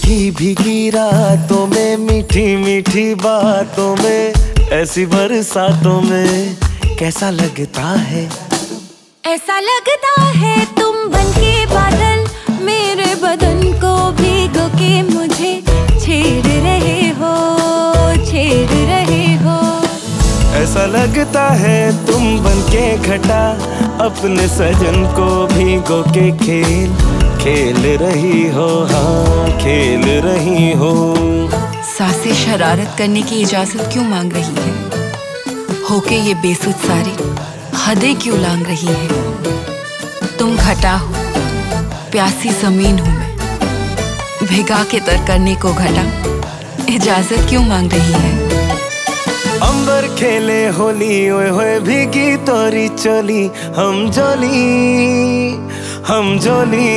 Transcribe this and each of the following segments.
भीगी भीगी रातों में, मीठी मीठी बातों में, ऐसी बरसातों में कैसा लगता है? ऐसा लगता है तुम बनके बादल, मेरे बदन को भिगो के मुझे छेड़ रहे हो, छेड़ रहे हो। ऐसा लगता है तुम बनके घटा, अपने सजन को भिगो के खेल रही हो, हाँ खेल रही हो। सांसें शरारत करने की इजाजत क्यों मांग रही है? होके ये बेसुध सारी हदें क्यों लांग रही है? तुम घटा हो, प्यासी जमीन हूं मैं, भिगा के तर करने को घटा इजाजत क्यों मांग रही है? अंबर खेले होली, ओए होए भीगी तोरी चोली, हम जोली हम जोली।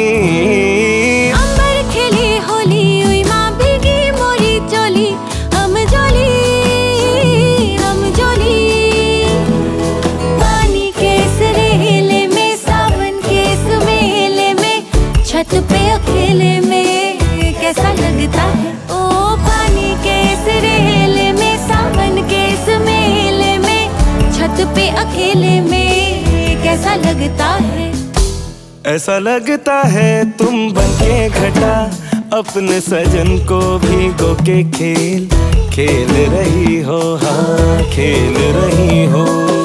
अंबर खेले होली, ओए माँ भीगी मोरी चोली, हम जोली हम जोली। पानी के सरेले में, सावन के सुमेले में, छत पे अकेले में कैसा लगता है? ओ पानी के सरेले में, सावन के सुमेले में, छत पे अकेले में कैसा लगता है? ऐसा लगता है तुम बनके घटा, अपने सजन को भिगो के खेल रही हो, हाँ खेल रही हो।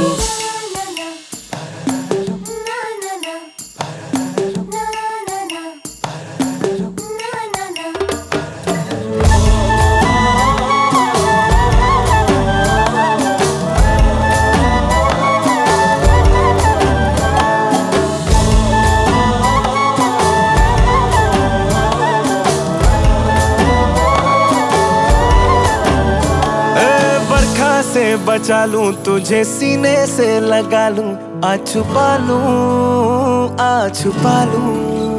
से बचा लूं तुझे, सीने से लगा लूं, आ छुपा लूं, आ छुपा लूं।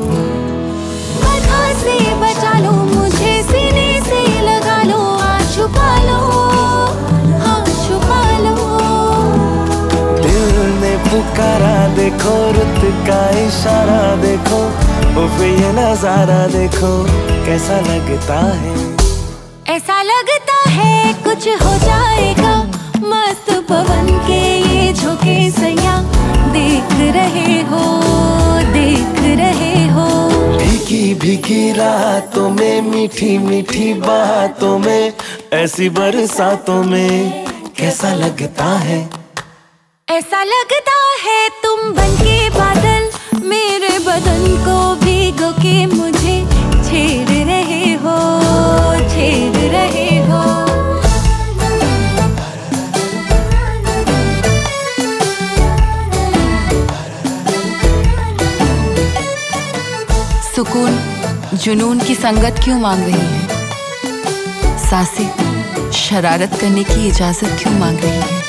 बरखा से बचा लो मुझे, सीने से लगा लो, आ छुपा लो, हाँ छुपा लो। दिल ने पुकारा देखो, रुत का इशारा देखो, उफ ये नजारा देखो कैसा लगता है? ऐसा लगता है कुछ हो जाएगा, मस्त पवन के ये झोंके सैया देख रहे हो, देख रहे हो। भीगी भीगी रातों में, मीठी मीठी बातों में, ऐसी बरसातों में कैसा लगता है? ऐसा लगता है तुम बनके बादल, मेरे बदन को भिगो के मुझे छेड़ रहे हो, छेड़ रहे हो। सुकून जुनून की संगत क्यों मांग रही है? सांसें शरारत करने की इजाजत क्यों मांग रही है?